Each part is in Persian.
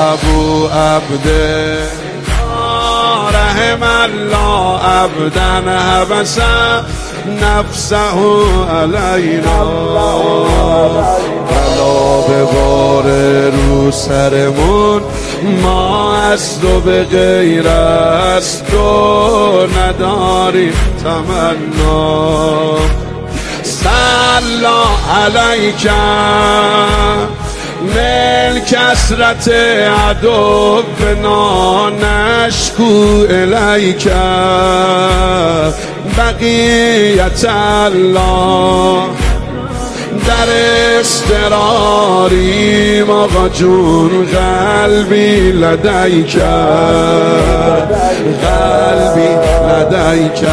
ابو عبد رحم الله عبدا حبس نفسه علینا بلا بباره رو سرمون ما از تو به غیر از تو نداریم تمنا صلا علیک من کثرت عدونا نشکو الیک بقیت الله در استراریم آقا جون قلبی لدیک قلبی لدیک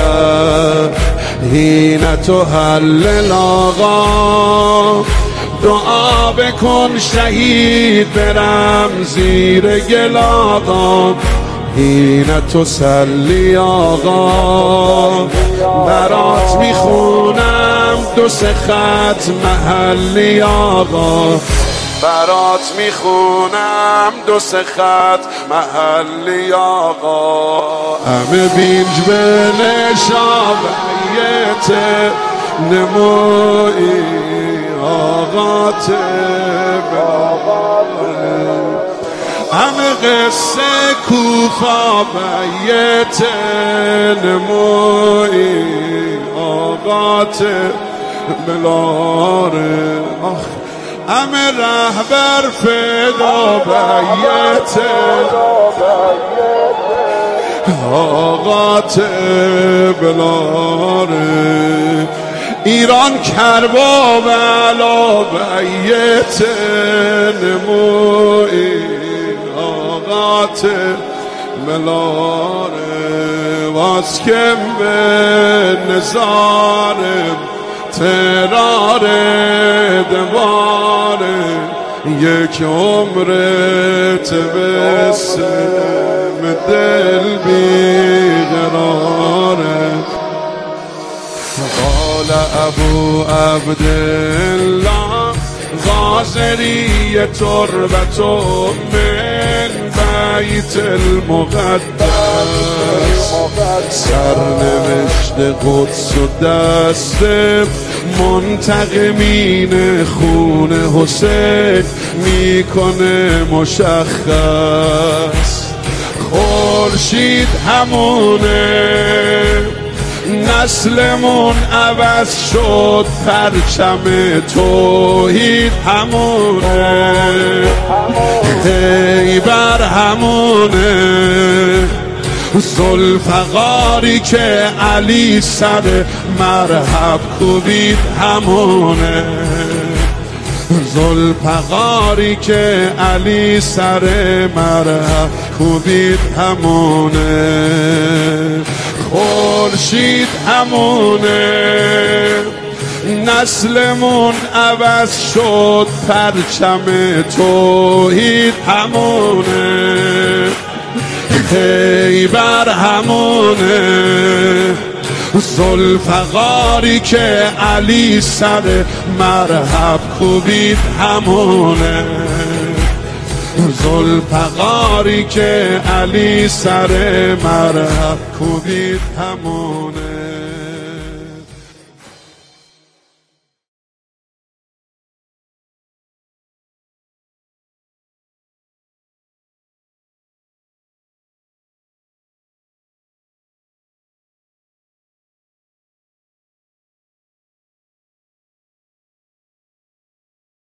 حین تحلل آقا دعا بکن شهید برم زیر گل آقا حین تسلی آقا برات میخونم دو سه خط محلی آقا برات میخونم دو سه خط محلی آقا همه بینج به نشابیت نموی آقا همه قصه کوفا بیت نموی آقا بلاره همه رهبر فدا بیت آقا بلاره ایران کربا بلا بیت نموی آقا بلاره واسکم به نظارم ترار دواره یک عمرت بسم دل بیقراره قال ابو عبدالله غازری تربت من بیت المقدس سرنوشت قدس و دست منتقمین خون حسین میکنه مشخص خورشید همونه نسلمون عوض شد پرچم توحید همونه خیبر همونه ذوالفقاری که علی سر مرحب کوبید همونه ذوالفقاری که علی سر مرحب کوبید همونه خورشید همونه نسلمون عوض شد پرچم توحید همونه خیبر همونه ذوالفقاری که علی سر مرحب کوبید همونه ذوالفقاری که علی سر مرحب کوبید همونه